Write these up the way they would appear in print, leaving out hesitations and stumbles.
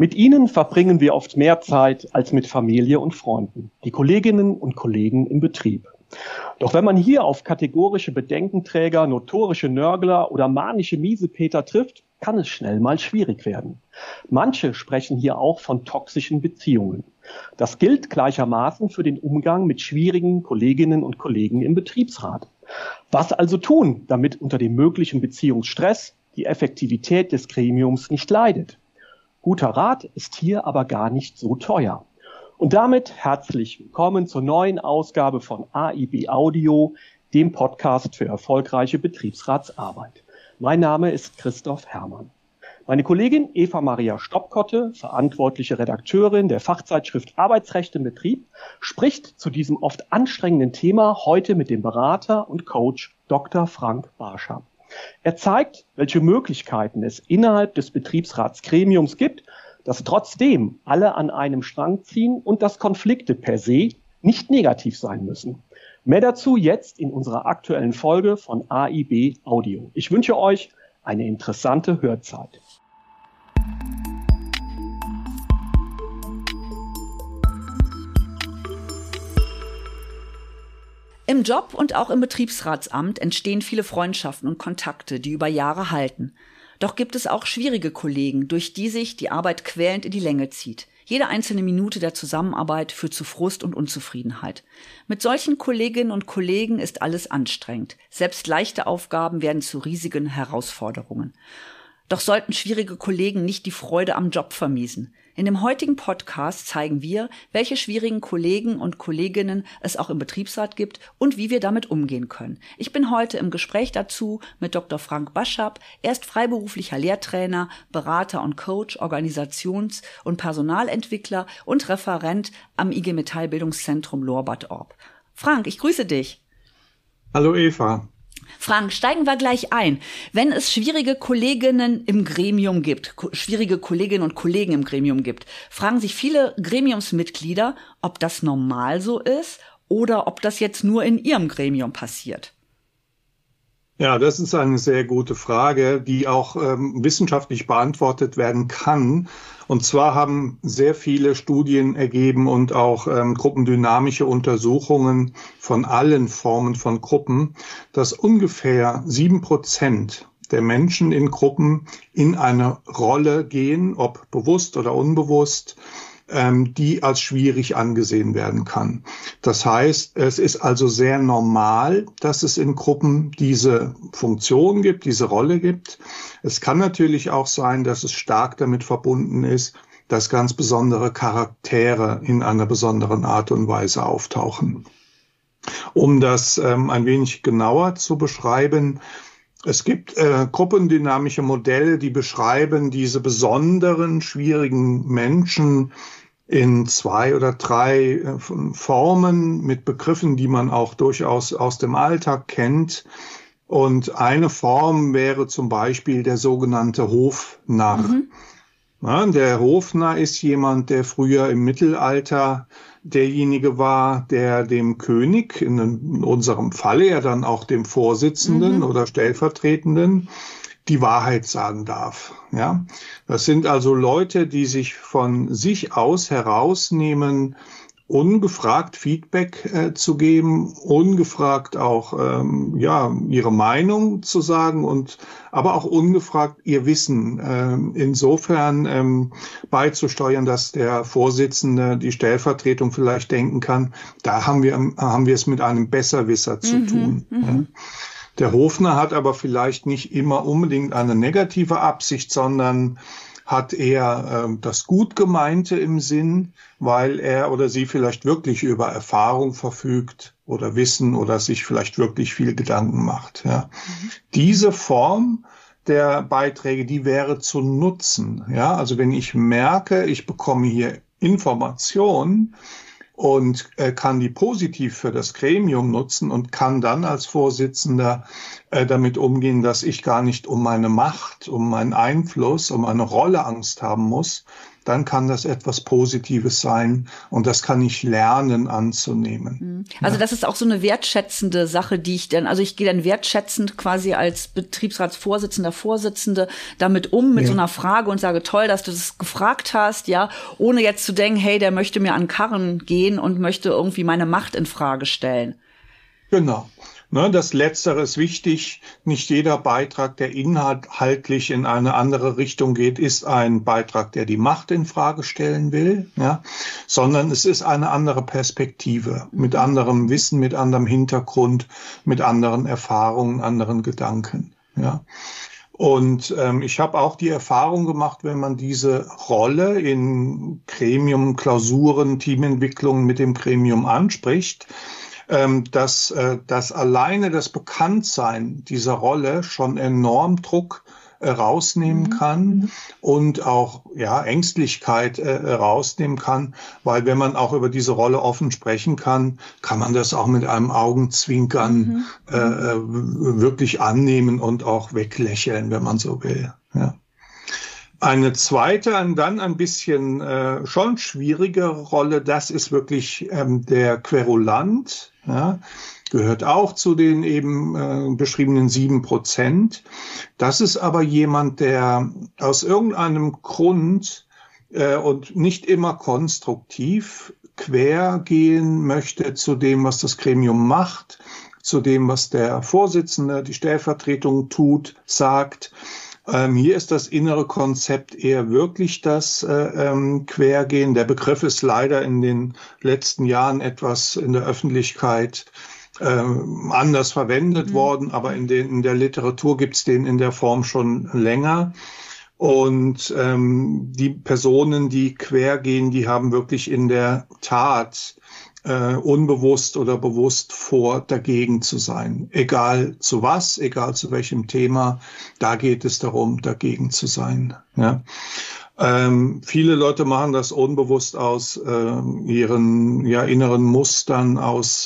Mit ihnen verbringen wir oft mehr Zeit als mit Familie und Freunden, die Kolleginnen und Kollegen im Betrieb. Doch wenn man hier auf kategorische Bedenkenträger, notorische Nörgler oder manische Miesepeter trifft, kann es schnell mal schwierig werden. Manche sprechen hier auch von toxischen Beziehungen. Das gilt gleichermaßen für den Umgang mit schwierigen Kolleginnen und Kollegen im Betriebsrat. Was also tun, damit unter dem möglichen Beziehungsstress die Effektivität des Gremiums nicht leidet? Guter Rat ist hier aber gar nicht so teuer. Und damit herzlich willkommen zur neuen Ausgabe von AIB Audio, dem Podcast für erfolgreiche Betriebsratsarbeit. Mein Name ist Christoph Herrmann. Meine Kollegin Eva Maria Stoppkotte, verantwortliche Redakteurin der Fachzeitschrift Arbeitsrecht im Betrieb, spricht zu diesem oft anstrengenden Thema heute mit dem Berater und Coach Dr. Frank Barschap. Er zeigt, welche Möglichkeiten es innerhalb des Betriebsratsgremiums gibt, dass trotzdem alle an einem Strang ziehen und dass Konflikte per se nicht negativ sein müssen. Mehr dazu jetzt in unserer aktuellen Folge von AIB Audio. Ich wünsche euch eine interessante Hörzeit. Im Job und auch im Betriebsratsamt entstehen viele Freundschaften und Kontakte, die über Jahre halten. Doch gibt es auch schwierige Kollegen, durch die sich die Arbeit quälend in die Länge zieht. Jede einzelne Minute der Zusammenarbeit führt zu Frust und Unzufriedenheit. Mit solchen Kolleginnen und Kollegen ist alles anstrengend. Selbst leichte Aufgaben werden zu riesigen Herausforderungen. Doch sollten schwierige Kollegen nicht die Freude am Job vermiesen. In dem heutigen Podcast zeigen wir, welche schwierigen Kollegen und Kolleginnen es auch im Betriebsrat gibt und wie wir damit umgehen können. Ich bin heute im Gespräch dazu mit Dr. Frank Barschap. Er ist freiberuflicher Lehrtrainer, Berater und Coach, Organisations- und Personalentwickler und Referent am IG Metall Bildungszentrum Lohr-Bad Orb. Frank, ich grüße dich. Hallo Eva. Frank, steigen wir gleich ein. Wenn es schwierige Kolleginnen im Gremium gibt, schwierige Kolleginnen und Kollegen im Gremium gibt, fragen sich viele Gremiumsmitglieder, ob das normal so ist oder ob das jetzt nur in ihrem Gremium passiert. Ja, das ist eine sehr gute Frage, die auch wissenschaftlich beantwortet werden kann. Und zwar haben sehr viele Studien ergeben und auch gruppendynamische Untersuchungen von allen Formen von Gruppen, dass ungefähr 7% der Menschen in Gruppen in eine Rolle gehen, ob bewusst oder unbewusst, die als schwierig angesehen werden kann. Das heißt, es ist also sehr normal, dass es in Gruppen diese Funktion gibt, diese Rolle gibt. Es kann natürlich auch sein, dass es stark damit verbunden ist, dass ganz besondere Charaktere in einer besonderen Art und Weise auftauchen. Um das ein wenig genauer zu beschreiben, es gibt gruppendynamische Modelle, die beschreiben diese besonderen, schwierigen Menschen in 2 oder 3 Formen mit Begriffen, die man auch durchaus aus dem Alltag kennt. Und eine Form wäre zum Beispiel der sogenannte Hofnarr. Ja, der Hofnarr ist jemand, der früher im Mittelalter derjenige war, der dem König, in unserem Falle ja dann auch dem Vorsitzenden oder Stellvertretenden, die Wahrheit sagen darf. Ja, das sind also Leute, die sich von sich aus herausnehmen, ungefragt Feedback zu geben, ungefragt auch ihre Meinung zu sagen und aber auch ungefragt ihr Wissen insofern beizusteuern, dass der Vorsitzende, die Stellvertretung vielleicht denken kann, da haben wir es mit einem Besserwisser zu tun. Ja. Der Hofnarr hat aber vielleicht nicht immer unbedingt eine negative Absicht, sondern hat eher das Gutgemeinte im Sinn, weil er oder sie vielleicht wirklich über Erfahrung verfügt oder Wissen oder sich vielleicht wirklich viel Gedanken macht. Ja. Diese Form der Beiträge, die wäre zu nutzen. Ja, also wenn ich merke, ich bekomme hier Informationen und kann die positiv für das Gremium nutzen und kann dann als Vorsitzender damit umgehen, dass ich gar nicht um meine Macht, um meinen Einfluss, um eine Rolle Angst haben muss, dann kann das etwas Positives sein und das kann ich lernen anzunehmen. Also das ist auch so eine wertschätzende Sache, also ich gehe dann wertschätzend quasi als Vorsitzende damit mit so einer Frage und sage, toll, dass du das gefragt hast, ja, ohne jetzt zu denken, hey, der möchte mir an den Karren gehen und möchte irgendwie meine Macht in Frage stellen. Genau. Das Letztere ist wichtig. Nicht jeder Beitrag, der inhaltlich in eine andere Richtung geht, ist ein Beitrag, der die Macht in Frage stellen will, ja, sondern es ist eine andere Perspektive mit anderem Wissen, mit anderem Hintergrund, mit anderen Erfahrungen, anderen Gedanken, ja. Und ich habe auch die Erfahrung gemacht, wenn man diese Rolle in Gremium, Klausuren, Teamentwicklungen mit dem Gremium anspricht, dass alleine das Bekanntsein dieser Rolle schon enorm Druck rausnehmen kann und auch Ängstlichkeit rausnehmen kann, weil wenn man auch über diese Rolle offen sprechen kann, kann man das auch mit einem Augenzwinkern wirklich annehmen und auch weglächeln, wenn man so will. Ja. Eine zweite, dann ein bisschen schon schwierigere Rolle, das ist wirklich der Querulant. Ja, gehört auch zu den eben beschriebenen 7%. Das ist aber jemand, der aus irgendeinem Grund und nicht immer konstruktiv quer gehen möchte zu dem, was das Gremium macht, zu dem, was der Vorsitzende, die Stellvertretung tut, sagt. Hier ist das innere Konzept eher wirklich das Quergehen. Der Begriff ist leider in den letzten Jahren etwas in der Öffentlichkeit anders verwendet worden, aber in der Literatur gibt's den in der Form schon länger. Und die Personen, die quergehen, die haben wirklich in der Tat unbewusst oder bewusst vor, dagegen zu sein. Egal zu was, egal zu welchem Thema, da geht es darum, dagegen zu sein. Ja. Viele Leute machen das unbewusst aus ihren inneren Mustern, aus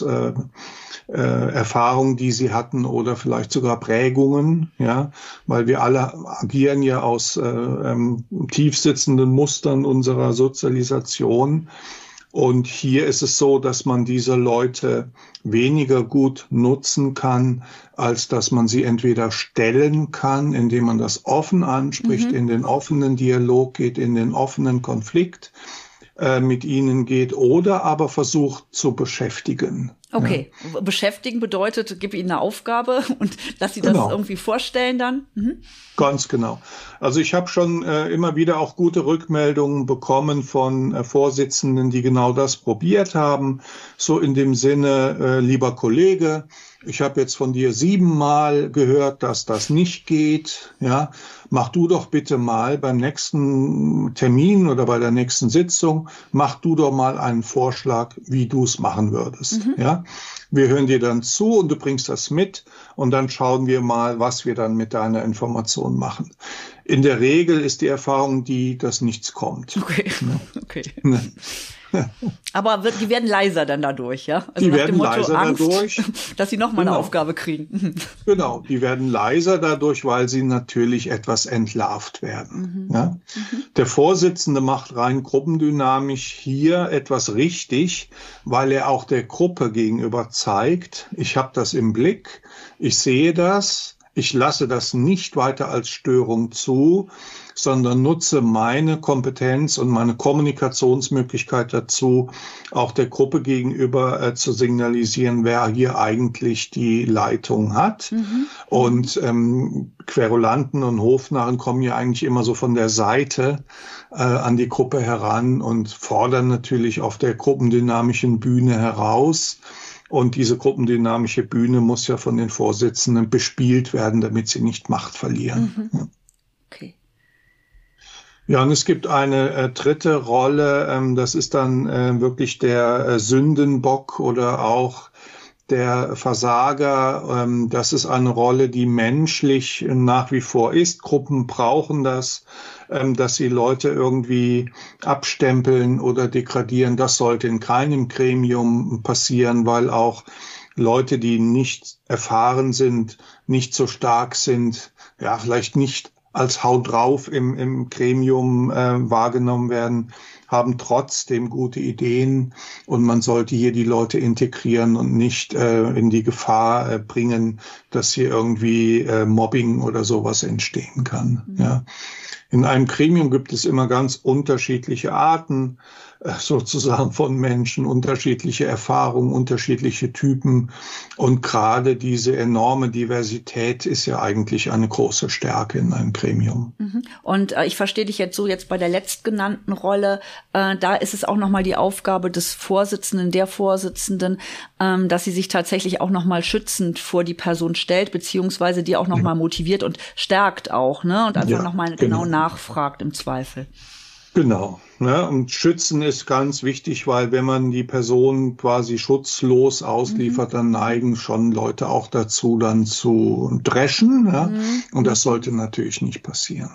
Erfahrungen, die sie hatten oder vielleicht sogar Prägungen, ja, weil wir alle agieren ja aus tiefsitzenden Mustern unserer Sozialisation. Und hier ist es so, dass man diese Leute weniger gut nutzen kann, als dass man sie entweder stellen kann, indem man das offen anspricht, in den offenen Dialog geht, in den offenen Konflikt mit ihnen geht oder aber versucht zu beschäftigen. Okay, ja. Beschäftigen bedeutet, gib ihnen eine Aufgabe und lass sie das irgendwie vorstellen dann. Ganz genau. Also ich habe schon immer wieder auch gute Rückmeldungen bekommen von Vorsitzenden, die genau das probiert haben. So in dem Sinne, lieber Kollege, ich habe jetzt von dir 7-mal gehört, dass das nicht geht. Ja, mach du doch bitte mal beim nächsten Termin oder bei der nächsten Sitzung, mach du doch mal einen Vorschlag, wie du es machen würdest. Ja, wir hören dir dann zu und du bringst das mit und dann schauen wir mal, was wir dann mit deiner Information machen. In der Regel ist die Erfahrung dass nichts kommt. Okay, okay. Aber die werden leiser dann dadurch, ja? Also die werden leiser Angst, dadurch, dass sie nochmal eine Aufgabe kriegen. Genau, die werden leiser dadurch, weil sie natürlich etwas entlarvt werden. Ja? Der Vorsitzende macht rein gruppendynamisch hier etwas richtig, weil er auch der Gruppe gegenüber zeigt, ich habe das im Blick, ich sehe das, ich lasse das nicht weiter als Störung zu, sondern nutze meine Kompetenz und meine Kommunikationsmöglichkeit dazu, auch der Gruppe gegenüber zu signalisieren, wer hier eigentlich die Leitung hat. Und Querulanten und Hofnarren kommen ja eigentlich immer so von der Seite an die Gruppe heran und fordern natürlich auf der gruppendynamischen Bühne heraus. Und diese gruppendynamische Bühne muss ja von den Vorsitzenden bespielt werden, damit sie nicht Macht verlieren. Okay. Ja, und es gibt eine dritte Rolle, das ist dann wirklich der Sündenbock oder auch der Versager. Das ist eine Rolle, die menschlich nach wie vor ist. Gruppen brauchen das, dass sie Leute irgendwie abstempeln oder degradieren. Das sollte in keinem Gremium passieren, weil auch Leute, die nicht erfahren sind, nicht so stark sind, ja, vielleicht nicht als Haut drauf im Gremium wahrgenommen werden, haben trotzdem gute Ideen und man sollte hier die Leute integrieren und nicht in die Gefahr bringen, dass hier irgendwie Mobbing oder sowas entstehen kann. Mhm. Ja. In einem Gremium gibt es immer ganz unterschiedliche Arten sozusagen von Menschen, unterschiedliche Erfahrungen, unterschiedliche Typen. Und gerade diese enorme Diversität ist ja eigentlich eine große Stärke in einem Gremium. Und ich verstehe dich jetzt bei der letztgenannten Rolle, da ist es auch nochmal die Aufgabe des Vorsitzenden, der Vorsitzenden, dass sie sich tatsächlich auch nochmal schützend vor die Person stellt, beziehungsweise die auch nochmal motiviert und stärkt auch, ne? Und einfach nochmal genau nachfragt im Zweifel. Genau. Ne? Und schützen ist ganz wichtig, weil wenn man die Person quasi schutzlos ausliefert, dann neigen schon Leute auch dazu, dann zu dreschen. Ja? Und das sollte natürlich nicht passieren.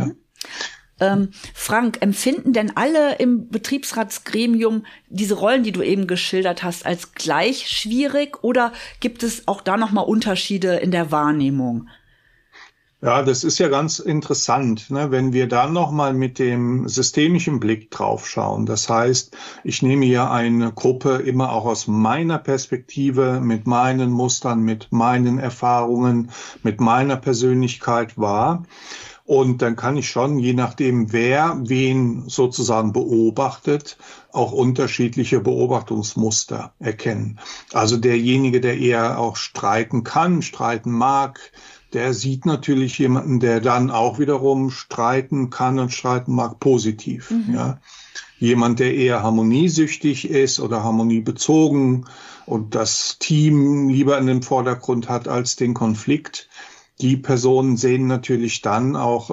Ja. Frank, empfinden denn alle im Betriebsratsgremium diese Rollen, die du eben geschildert hast, als gleich schwierig oder gibt es auch da nochmal Unterschiede in der Wahrnehmung? Ja, das ist ja ganz interessant, ne? Wenn wir dann nochmal mit dem systemischen Blick drauf schauen. Das heißt, ich nehme ja eine Gruppe immer auch aus meiner Perspektive, mit meinen Mustern, mit meinen Erfahrungen, mit meiner Persönlichkeit wahr. Und dann kann ich schon, je nachdem, wer wen sozusagen beobachtet, auch unterschiedliche Beobachtungsmuster erkennen. Also derjenige, der eher auch streiten kann, streiten mag, der sieht natürlich jemanden, der dann auch wiederum streiten kann und streiten mag, positiv. Ja. Jemand, der eher harmoniesüchtig ist oder harmoniebezogen und das Team lieber in den Vordergrund hat als den Konflikt, die Personen sehen natürlich dann auch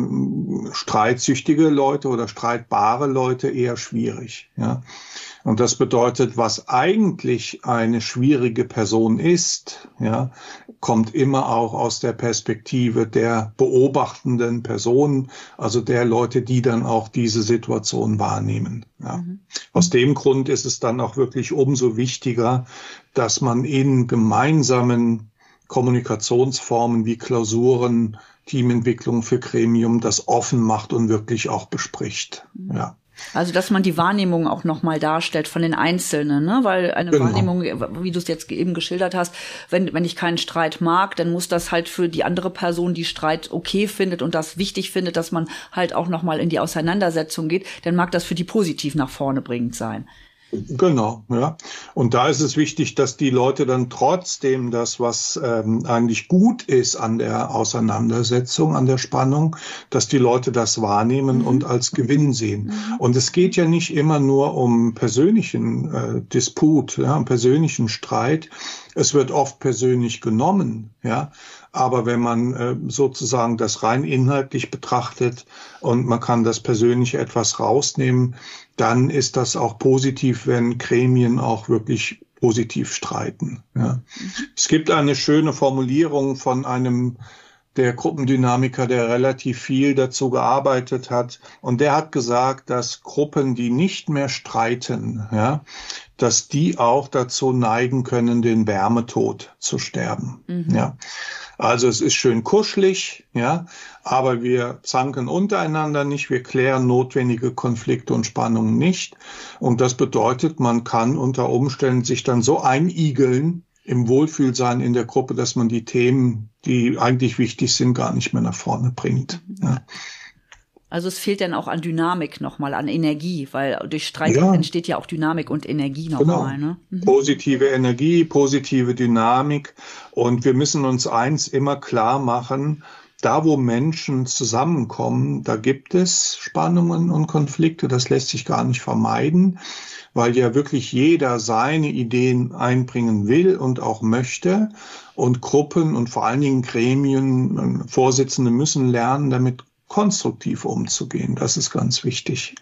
streitsüchtige Leute oder streitbare Leute eher schwierig. Ja. Und das bedeutet, was eigentlich eine schwierige Person ist, ja, kommt immer auch aus der Perspektive der beobachtenden Person, also der Leute, die dann auch diese Situation wahrnehmen. Ja. Aus dem Grund ist es dann auch wirklich umso wichtiger, dass man in gemeinsamen Kommunikationsformen wie Klausuren, Teamentwicklung für Gremium das offen macht und wirklich auch bespricht. Ja. Also, dass man die Wahrnehmung auch nochmal darstellt von den Einzelnen, ne? Weil eine Wahrnehmung, wie du es jetzt eben geschildert hast, wenn ich keinen Streit mag, dann muss das halt für die andere Person, die Streit okay findet und das wichtig findet, dass man halt auch nochmal in die Auseinandersetzung geht, dann mag das für die positiv nach vorne bringend sein. Genau, ja. Und da ist es wichtig, dass die Leute dann trotzdem das, was eigentlich gut ist an der Auseinandersetzung, an der Spannung, dass die Leute das wahrnehmen und als Gewinn sehen. Und es geht ja nicht immer nur um persönlichen Disput, ja, um persönlichen Streit. Es wird oft persönlich genommen, ja. Aber wenn man sozusagen das rein inhaltlich betrachtet und man kann das Persönliche etwas rausnehmen, dann ist das auch positiv, wenn Gremien auch wirklich positiv streiten. Ja. Es gibt eine schöne Formulierung von einem der Gruppendynamiker, der relativ viel dazu gearbeitet hat. Und der hat gesagt, dass Gruppen, die nicht mehr streiten, ja, dass die auch dazu neigen können, den Wärmetod zu sterben. Ja. Also es ist schön kuschelig, ja, aber wir zanken untereinander nicht, wir klären notwendige Konflikte und Spannungen nicht. Und das bedeutet, man kann unter Umständen sich dann so einigeln im Wohlfühlsein in der Gruppe, dass man die Themen, die eigentlich wichtig sind, gar nicht mehr nach vorne bringt. Ja. Also es fehlt dann auch an Dynamik nochmal, an Energie, weil durch Streit entsteht ja auch Dynamik und Energie nochmal. Genau. Ne? Positive Energie, positive Dynamik. Und wir müssen uns eins immer klar machen, da wo Menschen zusammenkommen, da gibt es Spannungen und Konflikte, das lässt sich gar nicht vermeiden, weil ja wirklich jeder seine Ideen einbringen will und auch möchte. Und Gruppen und vor allen Dingen Gremien, Vorsitzende müssen lernen, damit konstruktiv umzugehen. Das ist ganz wichtig.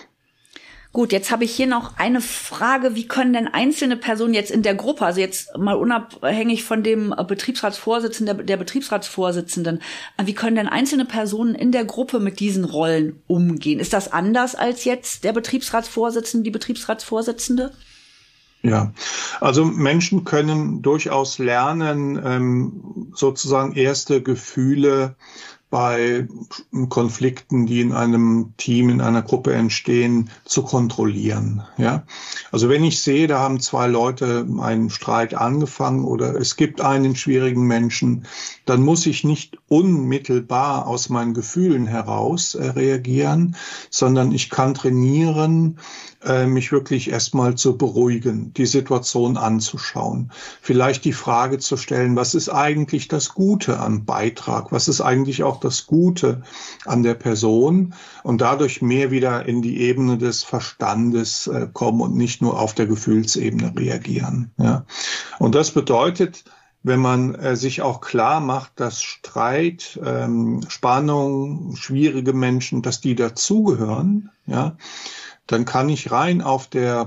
Gut, jetzt habe ich hier noch eine Frage. Wie können denn einzelne Personen jetzt in der Gruppe, also jetzt mal unabhängig von dem Betriebsratsvorsitzenden, der Betriebsratsvorsitzenden, wie können denn einzelne Personen in der Gruppe mit diesen Rollen umgehen? Ist das anders als jetzt der Betriebsratsvorsitzende, die Betriebsratsvorsitzende? Ja, also Menschen können durchaus lernen, sozusagen erste Gefühle bei Konflikten, die in einem Team, in einer Gruppe entstehen, zu kontrollieren. Ja? Also wenn ich sehe, da haben zwei Leute einen Streit angefangen oder es gibt einen schwierigen Menschen, dann muss ich nicht unmittelbar aus meinen Gefühlen heraus reagieren, sondern ich kann trainieren, mich wirklich erstmal zu beruhigen, die Situation anzuschauen, vielleicht die Frage zu stellen, was ist eigentlich das Gute am Beitrag, was ist eigentlich auch das Gute an der Person und dadurch mehr wieder in die Ebene des Verstandes kommen und nicht nur auf der Gefühlsebene reagieren. Ja. Und das bedeutet, wenn man sich auch klar macht, dass Streit, Spannung, schwierige Menschen, dass die dazugehören, ja, dann kann ich rein auf der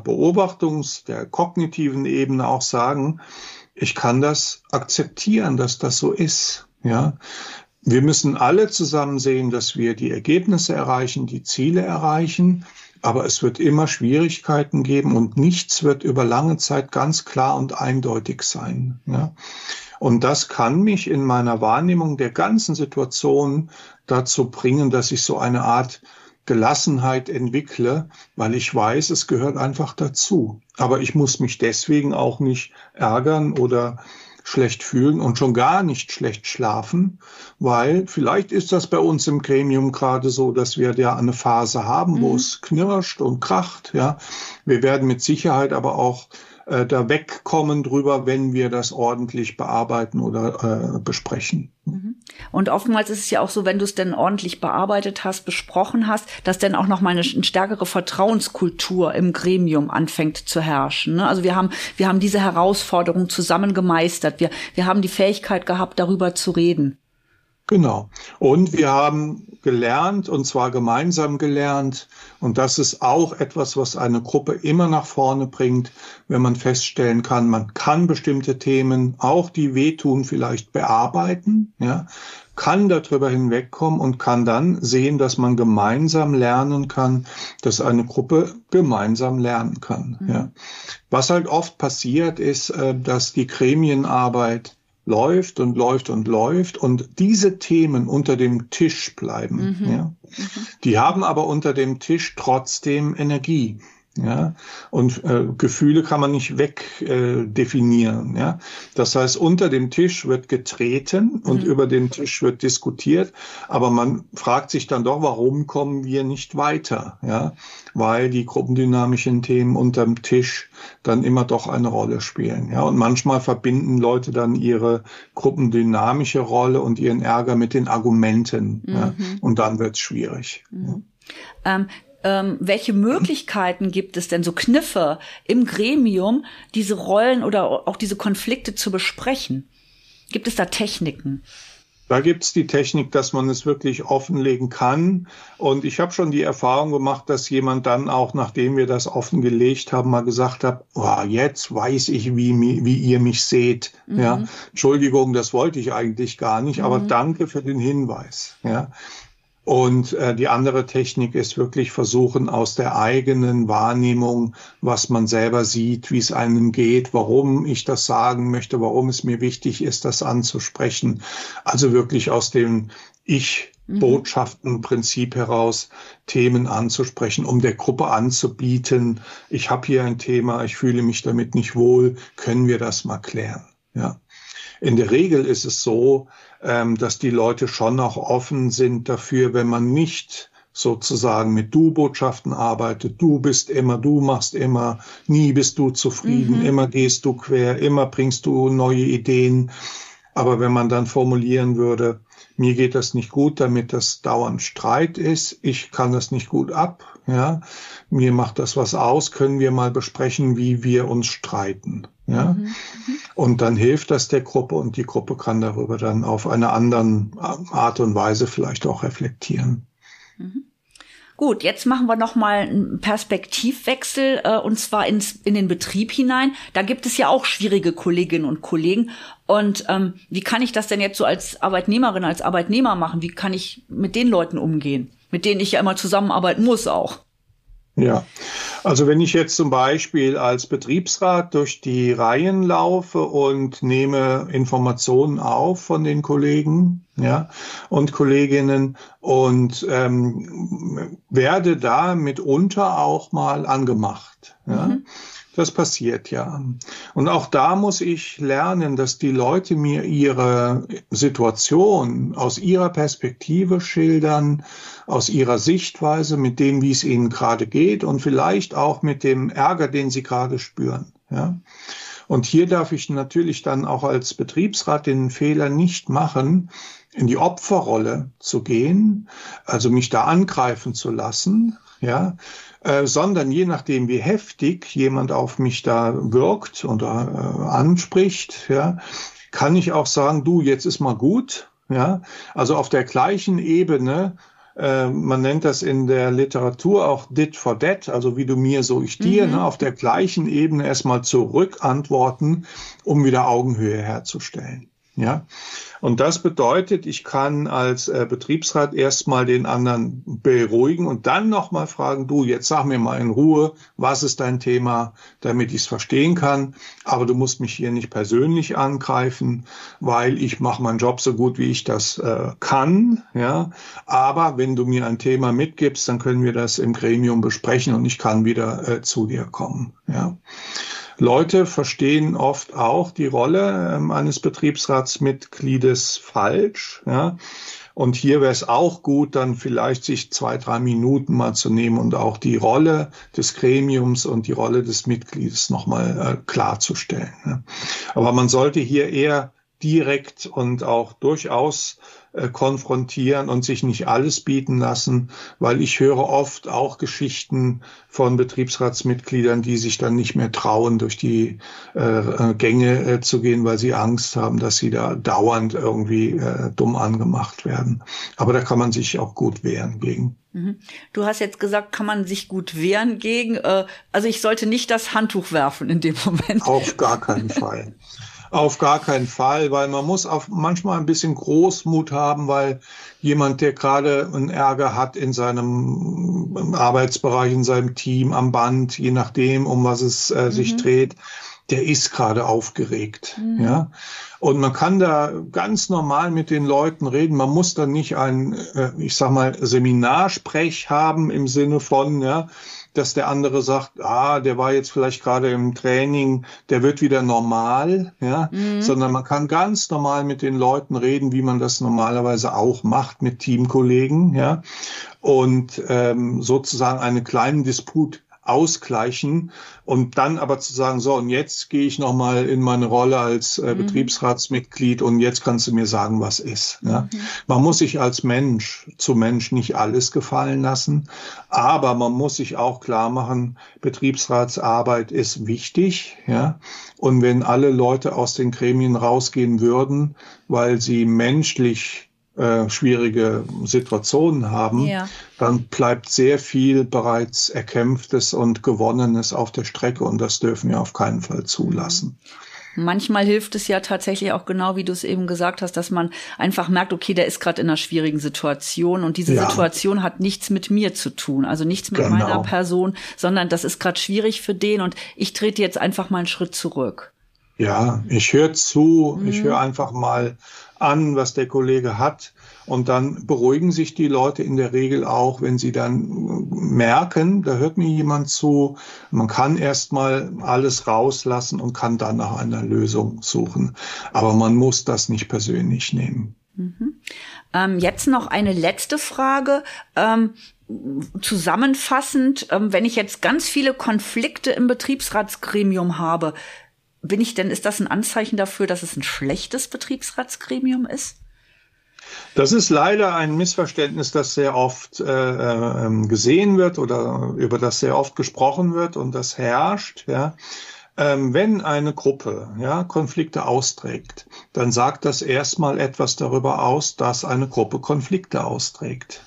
der kognitiven Ebene auch sagen, ich kann das akzeptieren, dass das so ist, ja. Wir müssen alle zusammen sehen, dass wir die Ergebnisse erreichen, die Ziele erreichen, aber es wird immer Schwierigkeiten geben und nichts wird über lange Zeit ganz klar und eindeutig sein, ja. Und das kann mich in meiner Wahrnehmung der ganzen Situation dazu bringen, dass ich so eine Art Gelassenheit entwickle, weil ich weiß, es gehört einfach dazu. Aber ich muss mich deswegen auch nicht ärgern oder schlecht fühlen und schon gar nicht schlecht schlafen, weil vielleicht ist das bei uns im Gremium gerade so, dass wir ja eine Phase haben, wo es knirscht und kracht. Ja, wir werden mit Sicherheit aber auch da wegkommen drüber, wenn wir das ordentlich bearbeiten oder besprechen. Und oftmals ist es ja auch so, wenn du es denn ordentlich bearbeitet hast, besprochen hast, dass dann auch noch mal eine stärkere Vertrauenskultur im Gremium anfängt zu herrschen. Ne? Also wir haben diese Herausforderung zusammen gemeistert. Wir haben die Fähigkeit gehabt, darüber zu reden. Genau. Und wir haben gelernt, und zwar gemeinsam gelernt, und das ist auch etwas, was eine Gruppe immer nach vorne bringt, wenn man feststellen kann, man kann bestimmte Themen, auch die wehtun, vielleicht bearbeiten, ja, kann darüber hinwegkommen und kann dann sehen, dass man gemeinsam lernen kann, dass eine Gruppe gemeinsam lernen kann. Ja. Was halt oft passiert, ist, dass die Gremienarbeit läuft und läuft und läuft und diese Themen unter dem Tisch bleiben. Ja. Die haben aber unter dem Tisch trotzdem Energie. Ja, und Gefühle kann man nicht wegdefinieren. Ja, das heißt, unter dem Tisch wird getreten und über den Tisch wird diskutiert, aber man fragt sich dann doch, warum kommen wir nicht weiter? Ja, weil die gruppendynamischen Themen unterm Tisch dann immer doch eine Rolle spielen. Ja, und manchmal verbinden Leute dann ihre gruppendynamische Rolle und ihren Ärger mit den Argumenten. Ja, und dann wird's schwierig. Ja. Welche Möglichkeiten gibt es denn, so Kniffe im Gremium, diese Rollen oder auch diese Konflikte zu besprechen? Gibt es da Techniken? Da gibt's die Technik, dass man es wirklich offenlegen kann. Und ich habe schon die Erfahrung gemacht, dass jemand dann auch, nachdem wir das offengelegt haben, mal gesagt hat, oh, jetzt weiß ich, wie ihr mich seht. Ja, Entschuldigung, das wollte ich eigentlich gar nicht, aber danke für den Hinweis. Ja. Und die andere Technik ist wirklich versuchen, aus der eigenen Wahrnehmung, was man selber sieht, wie es einem geht, warum ich das sagen möchte, warum es mir wichtig ist, das anzusprechen. Also wirklich aus dem Ich-Botschaften-Prinzip heraus Themen anzusprechen, um der Gruppe anzubieten, ich habe hier ein Thema, ich fühle mich damit nicht wohl, können wir das mal klären? Ja. In der Regel ist es so, dass die Leute schon noch offen sind dafür, wenn man nicht sozusagen mit Du-Botschaften arbeitet. Du bist immer, du machst immer, nie bist du zufrieden, immer gehst du quer, immer bringst du neue Ideen. Aber wenn man dann formulieren würde, mir geht das nicht gut, damit das dauernd Streit ist, ich kann das nicht gut ab, ja, mir macht das was aus, können wir mal besprechen, wie wir uns streiten, ja. Und dann hilft das der Gruppe und die Gruppe kann darüber dann auf eine andere Art und Weise vielleicht auch reflektieren. Gut, jetzt machen wir noch mal einen Perspektivwechsel und zwar in den Betrieb hinein. Da gibt es ja auch schwierige Kolleginnen und Kollegen. Und wie kann ich das denn jetzt so als Arbeitnehmerin, als Arbeitnehmer machen? Wie kann ich mit den Leuten umgehen, mit denen ich ja immer zusammenarbeiten muss auch? Ja, also wenn ich jetzt zum Beispiel als Betriebsrat durch die Reihen laufe und nehme Informationen auf von den Kollegen, ja, und Kolleginnen und werde da mitunter auch mal angemacht, ja. Das passiert ja. Und auch da muss ich lernen, dass die Leute mir ihre Situation aus ihrer Perspektive schildern, aus ihrer Sichtweise, mit dem, wie es ihnen gerade geht und vielleicht auch mit dem Ärger, den sie gerade spüren. Ja? Und hier darf ich natürlich dann auch als Betriebsrat den Fehler nicht machen, in die Opferrolle zu gehen, also mich da angreifen zu lassen, ja, sondern je nachdem, wie heftig jemand auf mich da wirkt oder anspricht, ja, kann ich auch sagen, du, jetzt ist mal gut, ja, also auf der gleichen Ebene. Man nennt das in der Literatur auch dit for dat, also wie du mir, so ich dir, ne, auf der gleichen Ebene erstmal zurückantworten, um wieder Augenhöhe herzustellen. Ja, und das bedeutet, ich kann als Betriebsrat erstmal den anderen beruhigen und dann nochmal fragen, du, jetzt sag mir mal in Ruhe, was ist dein Thema, damit ich es verstehen kann. Aber du musst mich hier nicht persönlich angreifen, weil ich mache meinen Job so gut, wie ich das kann. Ja, aber wenn du mir ein Thema mitgibst, dann können wir das im Gremium besprechen und ich kann wieder zu dir kommen. Ja. Leute verstehen oft auch die Rolle eines Betriebsratsmitgliedes falsch. Ja? Und hier wäre es auch gut, dann vielleicht sich 2-3 Minuten mal zu nehmen und auch die Rolle des Gremiums und die Rolle des Mitgliedes nochmal klarzustellen. Ne? Aber man sollte hier eher direkt und auch durchaus konfrontieren und sich nicht alles bieten lassen, weil ich höre oft auch Geschichten von Betriebsratsmitgliedern, die sich dann nicht mehr trauen, durch die Gänge zu gehen, weil sie Angst haben, dass sie da dauernd irgendwie dumm angemacht werden. Aber da kann man sich auch gut wehren gegen. Du hast jetzt gesagt, kann man sich gut wehren gegen. Also ich sollte nicht das Handtuch werfen in dem Moment. Auf gar keinen Fall. Auf gar keinen Fall, weil man muss auch manchmal ein bisschen Großmut haben, weil jemand, der gerade einen Ärger hat in seinem Arbeitsbereich, in seinem Team, am Band, je nachdem, um was es sich dreht, der ist gerade aufgeregt. Ja. Und man kann da ganz normal mit den Leuten reden. Man muss dann nicht ein, ich sag mal, Seminarsprech haben im Sinne von, ja, dass der andere sagt, der war jetzt vielleicht gerade im Training, der wird wieder normal, ja, sondern man kann ganz normal mit den Leuten reden, wie man das normalerweise auch macht mit Teamkollegen, ja, und sozusagen einen kleinen Disput ausgleichen und dann aber zu sagen, so, und jetzt gehe ich nochmal in meine Rolle als Betriebsratsmitglied und jetzt kannst du mir sagen, was ist. Ja? Man muss sich als Mensch zu Mensch nicht alles gefallen lassen, aber man muss sich auch klar machen, Betriebsratsarbeit ist wichtig, ja, und wenn alle Leute aus den Gremien rausgehen würden, weil sie menschlich schwierige Situationen haben, dann bleibt sehr viel bereits Erkämpftes und Gewonnenes auf der Strecke und das dürfen wir auf keinen Fall zulassen. Manchmal hilft es ja tatsächlich auch genau, wie du es eben gesagt hast, dass man einfach merkt, okay, der ist gerade in einer schwierigen Situation und diese Situation hat nichts mit mir zu tun, also nichts mit meiner Person, sondern das ist gerade schwierig für den und ich trete jetzt einfach mal einen Schritt zurück. Ja, ich höre zu, ich höre einfach mal an, was der Kollege hat und dann beruhigen sich die Leute in der Regel auch, wenn sie dann merken, da hört mir jemand zu, man kann erstmal alles rauslassen und kann dann nach einer Lösung suchen, aber man muss das nicht persönlich nehmen. Jetzt noch eine letzte Frage. Zusammenfassend, wenn ich jetzt ganz viele Konflikte im Betriebsratsgremium habe, ist das ein Anzeichen dafür, dass es ein schlechtes Betriebsratsgremium ist? Das ist leider ein Missverständnis, das sehr oft gesehen wird oder über das sehr oft gesprochen wird und das herrscht. Ja. Wenn eine Gruppe Konflikte austrägt, dann sagt das erstmal etwas darüber aus, dass eine Gruppe Konflikte austrägt.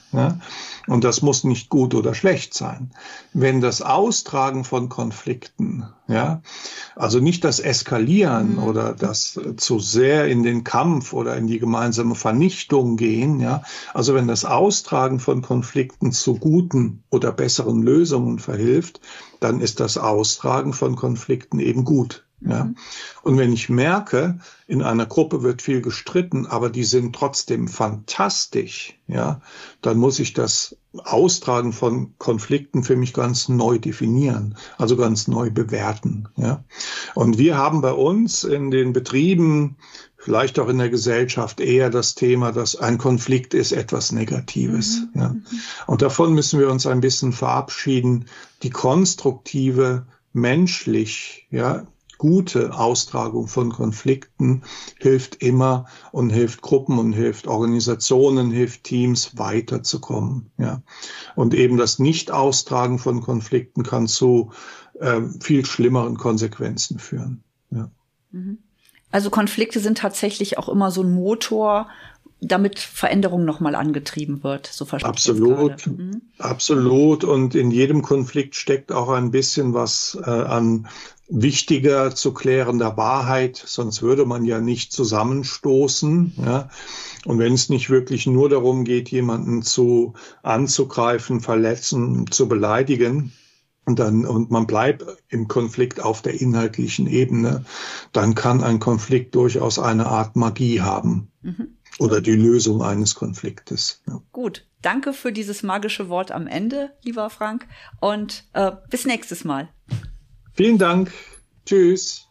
Ja? Und das muss nicht gut oder schlecht sein. Wenn das Austragen von Konflikten, ja, also nicht das Eskalieren oder das zu sehr in den Kampf oder in die gemeinsame Vernichtung gehen, ja, also wenn das Austragen von Konflikten zu guten oder besseren Lösungen verhilft, dann ist das Austragen von Konflikten eben gut. Ja. Und wenn ich merke, in einer Gruppe wird viel gestritten, aber die sind trotzdem fantastisch, ja, dann muss ich das Austragen von Konflikten für mich ganz neu definieren, also ganz neu bewerten, ja. Und wir haben bei uns in den Betrieben, vielleicht auch in der Gesellschaft eher das Thema, dass ein Konflikt ist etwas Negatives, ja. Und davon müssen wir uns ein bisschen verabschieden. Die konstruktive, menschlich, ja, gute Austragung von Konflikten hilft immer und hilft Gruppen und hilft Organisationen, hilft Teams weiterzukommen. Ja. Und eben das Nicht-Austragen von Konflikten kann zu viel schlimmeren Konsequenzen führen. Ja. Also Konflikte sind tatsächlich auch immer so ein Motor, damit Veränderung nochmal angetrieben wird. So verstehe ich das gerade. Absolut. Und in jedem Konflikt steckt auch ein bisschen was an wichtiger zu klärender Wahrheit, sonst würde man ja nicht zusammenstoßen. Ja. Und wenn es nicht wirklich nur darum geht, jemanden anzugreifen, verletzen, zu beleidigen, und man bleibt im Konflikt auf der inhaltlichen Ebene, dann kann ein Konflikt durchaus eine Art Magie haben. Oder die Lösung eines Konfliktes. Ja. Gut, danke für dieses magische Wort am Ende, lieber Frank. Und bis nächstes Mal. Vielen Dank. Tschüss.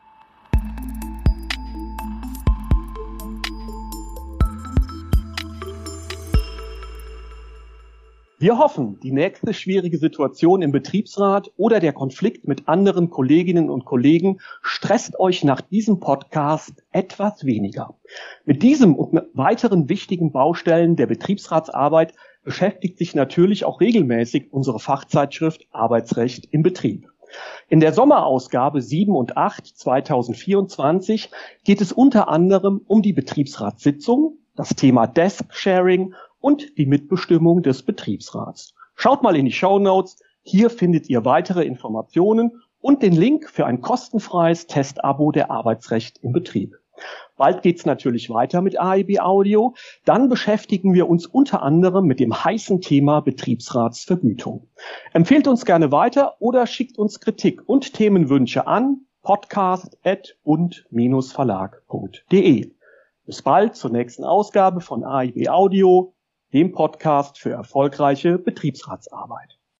Wir hoffen, die nächste schwierige Situation im Betriebsrat oder der Konflikt mit anderen Kolleginnen und Kollegen stresst euch nach diesem Podcast etwas weniger. Mit diesem und weiteren wichtigen Baustellen der Betriebsratsarbeit beschäftigt sich natürlich auch regelmäßig unsere Fachzeitschrift Arbeitsrecht im Betrieb. In der Sommerausgabe 7 und 8 2024 geht es unter anderem um die Betriebsratssitzung, das Thema Desk-Sharing und die Mitbestimmung des Betriebsrats. Schaut mal in die Shownotes, hier findet ihr weitere Informationen und den Link für ein kostenfreies Testabo der Arbeitsrecht im Betrieb. Bald geht's natürlich weiter mit AIB Audio. Dann beschäftigen wir uns unter anderem mit dem heißen Thema Betriebsratsvergütung. Empfehlt uns gerne weiter oder schickt uns Kritik und Themenwünsche an podcast@und-verlag.de. Bis bald zur nächsten Ausgabe von AIB Audio, dem Podcast für erfolgreiche Betriebsratsarbeit.